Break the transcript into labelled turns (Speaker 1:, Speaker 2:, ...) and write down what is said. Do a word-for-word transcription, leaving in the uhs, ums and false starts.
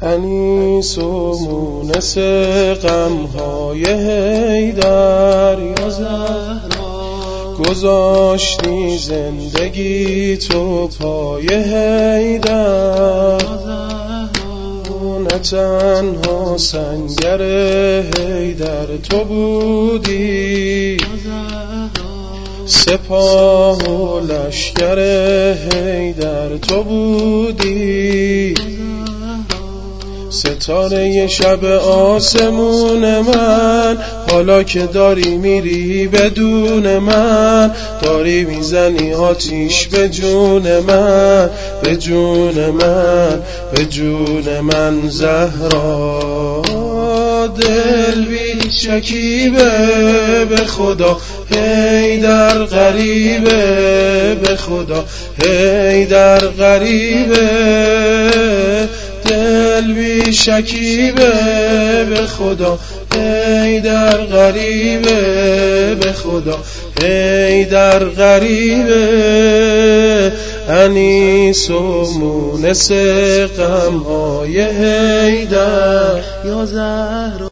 Speaker 1: انیس و مونس غمهای حیدر یا زهرا، گذاشتی زندگی تو پای حیدر، نه تنها سنگر حیدر تو بودی، سپاه و لشکر حیدر تو بودی، ستاره شب آسمون من، حالا که داری میری بدون من، داری میزنی آتیش به جون من، به جون من، به جون من زهرا. دل بی شکیبه به خدا، حیدر غریبه به خدا، حیدر غریبه، دل بی شکیبه به خدا، حیدر غریبه به خدا، حیدر غریبه. انیس و مونس غمهای حیدر یا زهرا.